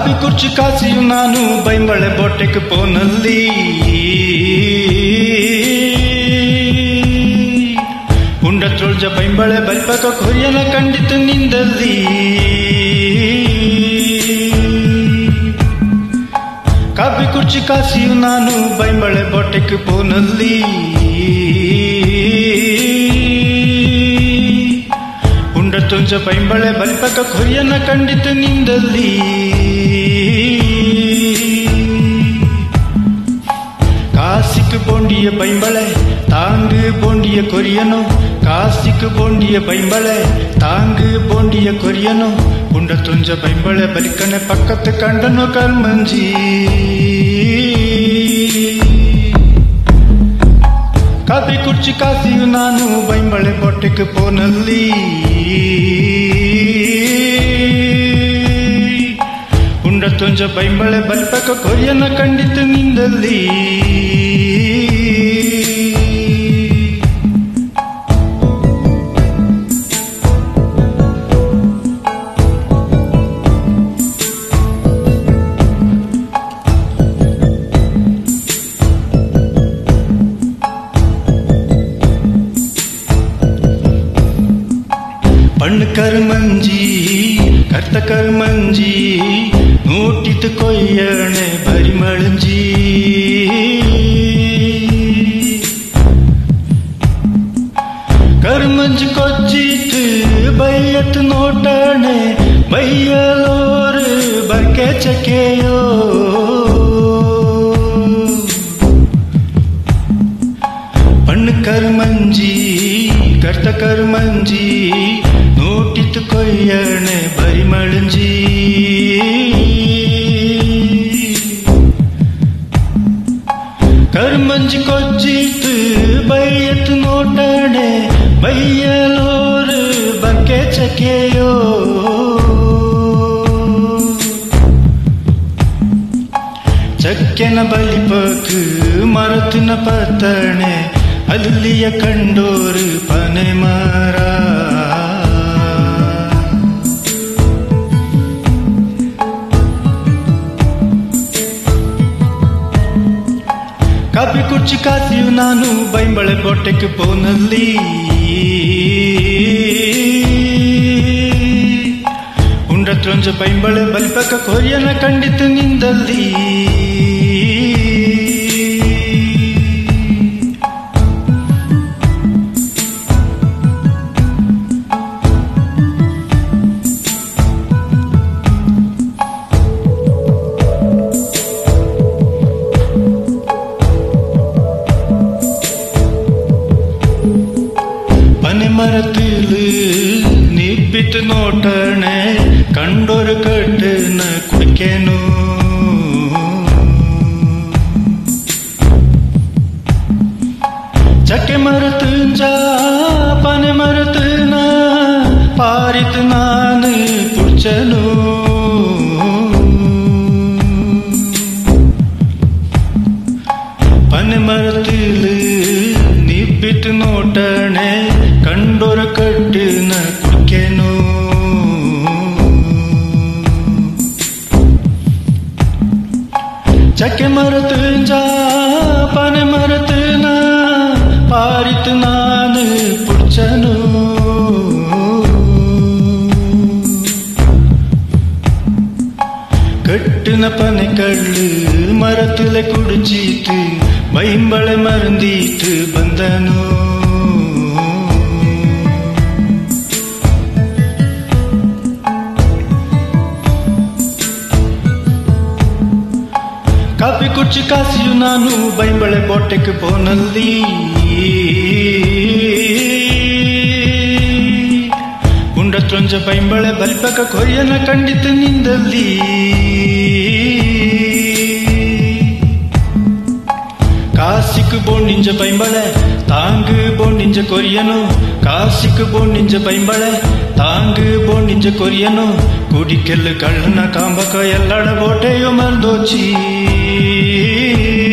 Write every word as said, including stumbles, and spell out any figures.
coffee ಕುರ್ಚಿ ಕಾಸಿಯು ನಾನು ಬೈಂಬಳೆ ಬೋಟೆಗೆ ಪೋನಲ್ಲಿ ಉಂಡ ತುಳ್ಜ ಬೈಂಬಳೆ ಬಲ್ಪಕ ಕೊರಿಯನ ಕಂಡಿತು ನಿಂದಲ್ಲಿ ಕಾಫಿ ಕುರ್ಚಿ ಕಾಸಿಯು ನಾನು ಬೈಂಬಳೆ ಬೋಟೆಗೆ ಪೋನಲ್ಲಿ ಉಂಡ ತುಳ್ಜ ಬೈಂಬಳೆ ಬಲ್ಪಕ ಕೊರಿಯನ ಕಂಡಿತು ನಿಂದಲ್ಲಿ காசிக்கு போண்டிய பைம்பளை தாங்கு போண்டிய கொரியனோ காசிக்கு போண்டிய பைம்பளை தாங்கு போண்டிய கொரியனோ உண்ட துஞ்ச பைம்பளை பலிக்கனை பக்கத்து கண்டனோ கர்மஞ்சி ಕಾಫಿ ಕುರ್ಚಿ ಕಾಸಿಯು ನಾನು ಬೈಂಬಳೆ ಬೋಟೆಗೆ ಪೋನಲ್ಲಿ ಉಂಡ ತುಂಜ ಬೈಂಬಳೆ ಬಲ್ಪಕ ಕೊರಿಯನ ಕಂಡಿತು ನಿಂದಲ್ಲಿ ಪಣ್ಣು ಕರ್ಮಂಜಿ ಕರ್ತ ಕರ್ಮಂಜಿ ನೋಟಿತು ಕೊಯ್ಯಣೆ ಪರಿಮಳಂಜಿ ಕರ್ಮಂಜಿ ಕೊಚ್ಚಿತು ಬೈಯತ್ ನೋಟಣೆ ಬೈಯಲೋರು ಬರ್ಕೆ ಚಕೆಯೋ ಪಣ್ಣು ಕರ್ಮಂಜಿ ಕರ್ತ ಕರ್ಮಂಜಿ ನೋಟಿತು ಕೊಯ್ಯಣೆ ಪರಿಮಳಂಜಿ ಕರ್ಮಂಜಿ ಕೊಚ್ಚಿತು ಬೈಯತ್ ನೋಟಣೆ ಬೈಯಲೋರು ಬರ್ಕೆ ಚಕೆಯೋ ಚಕ್ಕೆನ ಬಲಿಪಕ್ ಮರತಿನ ಪತ್ತಣೆ ಅಲ್ಲಿಯ ಕಂಡೋರು ಪನೆ ಮರ ಕಾಫಿ ಕುರ್ಚಿ ಕಾಸಿಯು ನಾನು ಬೈಂಬಳೆ ಬೋಟೆಗೆ ಪೋನಲ್ಲಿ ಉಂಡ ತ್ರಂಜ ಬೈಂಬಳೆ ಬಲ್ಪಕ ಕೊರಿಯನ ಕಂಡಿತು ನಿಂದಲ್ಲಿ ಮರತಿಲು ನಿಬ್ಬಿತು ನೋಟಣೆ ಕಂಡೋರು ಕಟ್ಟನ ಕುಡಿಕೆನು ಚಕ್ಕೆ ಮರತು ಪನೆ ಮರತನ ಪಾರಿತು ನಾನು ಪುಡ್ಚನು ಪನೆ ಮರತಿಲು ನಿಬ್ಬಿತು ನೋಟಣೆ ಕಂಡೋರ ಕಟ್ಟಿನ ಕುಡಿಕೆನು ಚಕ್ಕೆ ಮರತು ಪನೆ ಮರತನ ಪಾರಿತು ನಾನು ಪುಡ್ಚನು ಕಟ್ಟಿನ ಪನೆ ಕಳ್ಳು ಮರತಲೆ ಕುಡಿಚಿತು ಬೈಂಬಳೆ ಮರಂದೀತು ಬಂದನು ಕಾಫಿ ಕುರ್ಚಿ ಕಾಸಿಯು ನಾನು ಬೈಂಬಳೆ ಬೋಟೆಗೆ ಪೋನಲ್ಲಿ ಉಂಡ ತ್ರಂಜ ಬೈಂಬಳೆ ಬಲ್ಪಕ ಕೊರಿಯನ ಕಂಡಿತು ನಿಂದಲ್ಲಿ ಕಾಸಿಕ್ ಬೋಂಡಿಂಜ ಬೈಂಬಳೆ ತಾಂಗು ಬೋಂಡಿಂಜ ಕೊರಿಯನು ಕಾಸಿಕ್ ಬೋಂಡಿಂಜ ಬೈಂಬಳೆ ತಾಂಗು ಬೋಂಡಿಂಜ ಕೊರಿಯನು ಕುಡಿಕೆಲ್ಲು ಕಳ್ಳನ ಕಾಂಬಕ ಎಲ್ಲಡ ಬೋಟೆಯು ಮರ್ದೋಚಿ